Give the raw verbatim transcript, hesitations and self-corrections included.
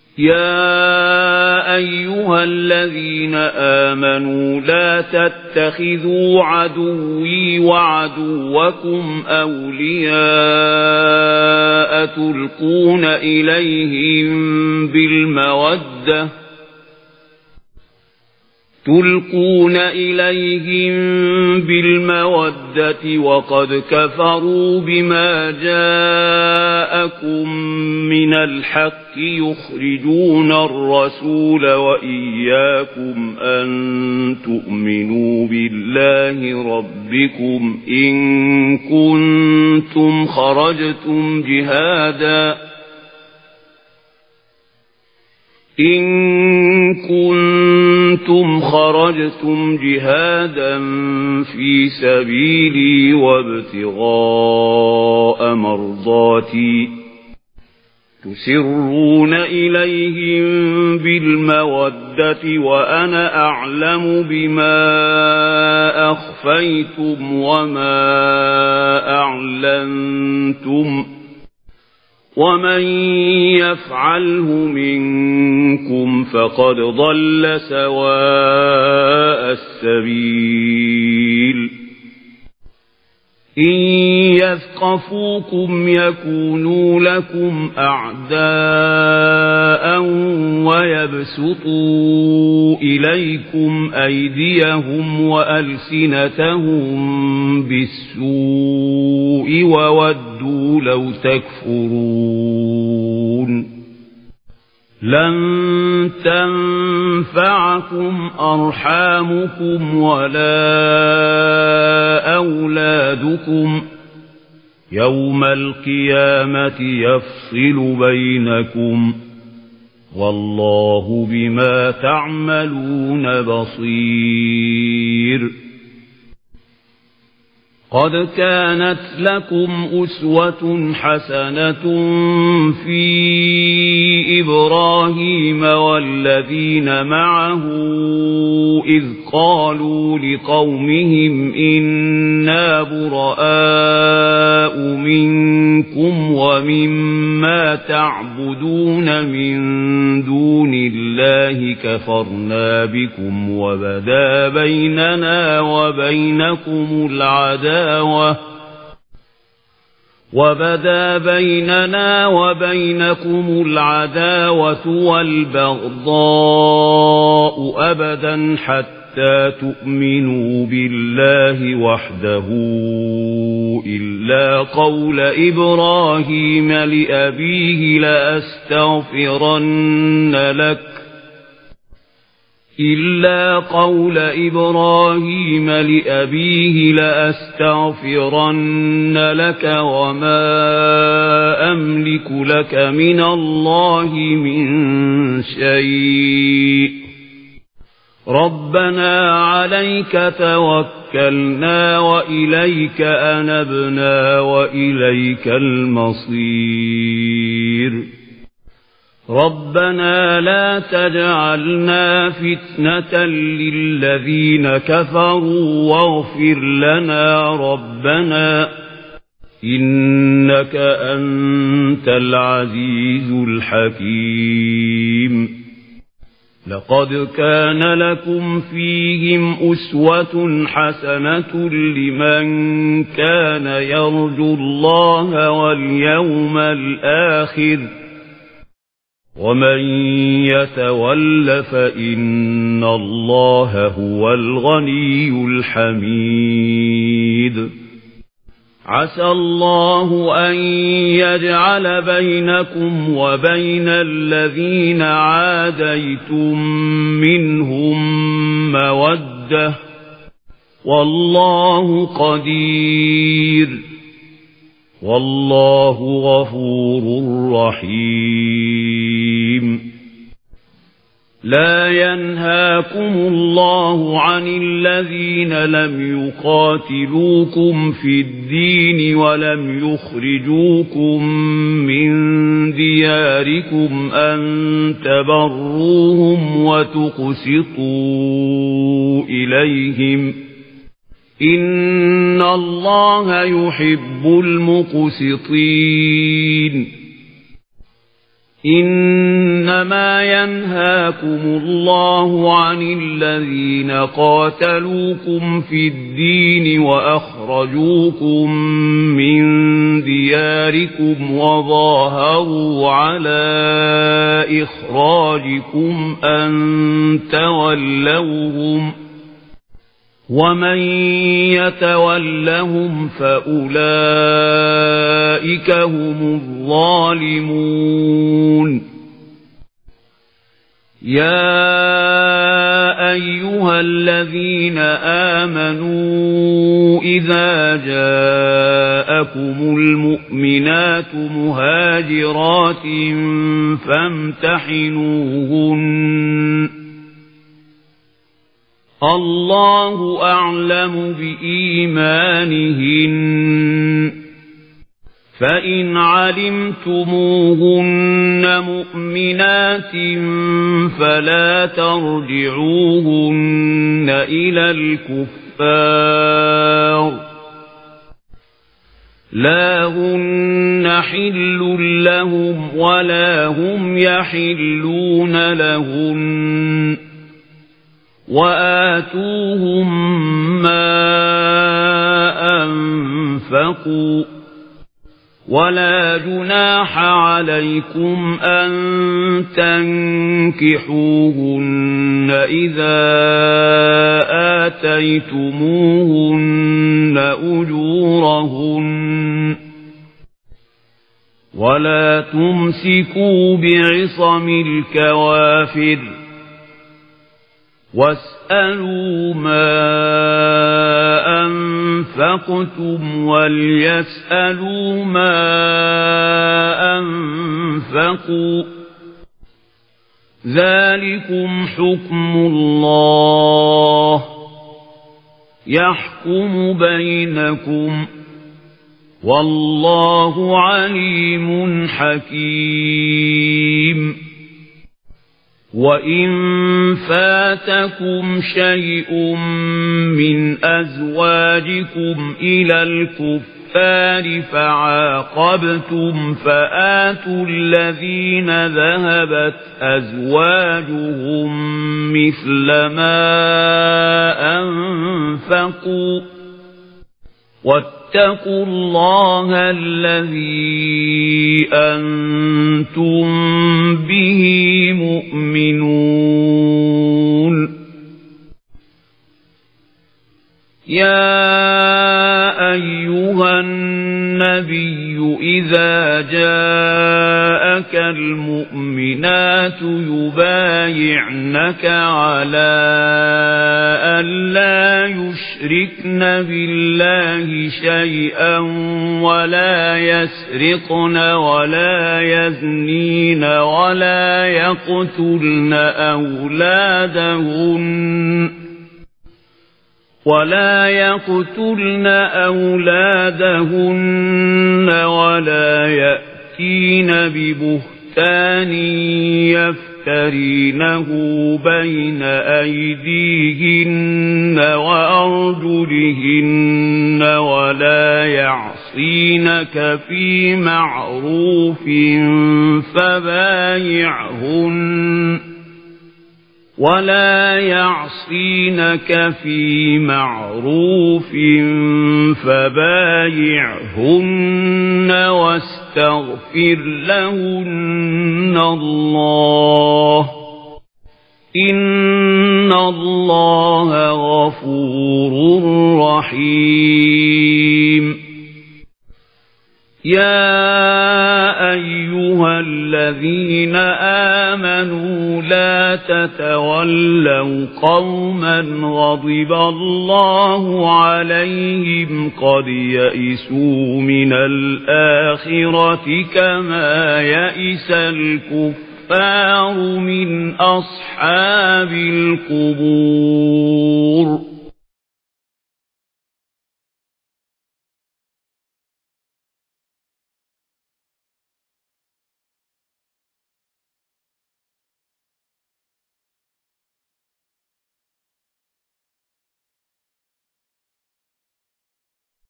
يا أيها الذين آمنوا لا تتخذوا عدوي وعدوكم أولياء تلقون إليهم بالمودة تلقون إليهم بالمودة وقد كفروا بما جاءكم من الحق يخرجون الرسول وإياكم أن تؤمنوا بالله ربكم إن كنتم خرجتم جهادا إن كنتم خرجتم جهادا في سبيلي وابتغاء مرضاتي تسرون إليهم بالمودة وأنا أعلم بما أخفيتم وما أعلنتم ومن يفعله منكم فقد ضل سواء السبيل إن يثقفوكم يكونوا لكم أعداء ويبسطوا إليكم أيديهم وألسنتهم بالسوء وودوا لو تكفرون لن تنفعكم أرحامكم ولا أولادكم يوم القيامة يفصل بينكم والله بما تعملون بصير قد كانت لكم أسوة حسنة في إبراهيم والذين معه إذ قالوا لقومهم إنا براء منكم ومما تعبدون من دون الله كفرنا بكم وبدا بيننا وبينكم العداوة وبدا بيننا وبينكم العداوة والبغضاء أبدا حتى تؤمنوا بالله وحده إلا قول إبراهيم لأبيه لأستغفرن لك إلا قول إبراهيم لأبيه لأستغفرن لك وما أملك لك من الله من شيء ربنا عليك توكلنا وإليك أنبنا وإليك المصير ربنا لا تجعلنا فتنة للذين كفروا واغفر لنا ربنا إنك أنت العزيز الحكيم لقد كان لكم فيهم أسوة حسنة لمن كان يرجو الله واليوم الآخر ومن يتول فإن الله هو الغني الحميد عسى الله أن يجعل بينكم وبين الذين عاديتم منهم مودة والله قدير والله غفور رحيم لا ينهاكم الله عن الذين لم يقاتلوكم في الدين ولم يخرجوكم من دياركم أن تبروهم وتقسطوا إليهم إن الله يحب المقسطين إن إنما ينهاكم الله عن الذين قاتلوكم في الدين وأخرجوكم من دياركم وظاهروا على إخراجكم أن تولوهم ومن يتولهم فأولئك هم الظالمون يا أيها الذين آمنوا إذا جاءكم المؤمنات مهاجرات فامتحنوهن الله أعلم بإيمانهن فإن علمتموهن مؤمنات فلا ترجعوهن إلى الكفار لا هن حل لهم ولا هم يحلون لهن وآتوهم ما أنفقوا ولا جناح عليكم أن تنكحوهن إذا آتيتموهن أجورهن ولا تمسكوا بعصم الكوافر واسألوا ما أنفقتم وليسألوا ما أنفقوا ذلكم حكم الله يحكم بينكم والله عليم حكيم وإن فاتكم شيء من أزواجكم إلى الكفار فعاقبتم فآتوا الذين ذهبت أزواجهم مثل ما أنفقوا واتقوا الله الذي أنتم به مؤمنون يا أيها النبي إذا جاءك المؤمنات يبايعنك على أن لا يشركن بالله شيئا ولا يسرقن ولا يزنين ولا يقتلن أولادهن ولا يقتلن أولادهن ولا يأتين ببهتان يفترينه بين أيديهن وأرجلهن ولا يعصينك في معروف فبايعهن ولا يعصينك في معروف فبايعهن واستغفر لهن الله إن الله غفور رحيم يا أيها الذين آمنوا لا تتولوا قوما غضب الله عليهم قد يئسوا من الآخرة كما يئس الكفار من أصحاب القبور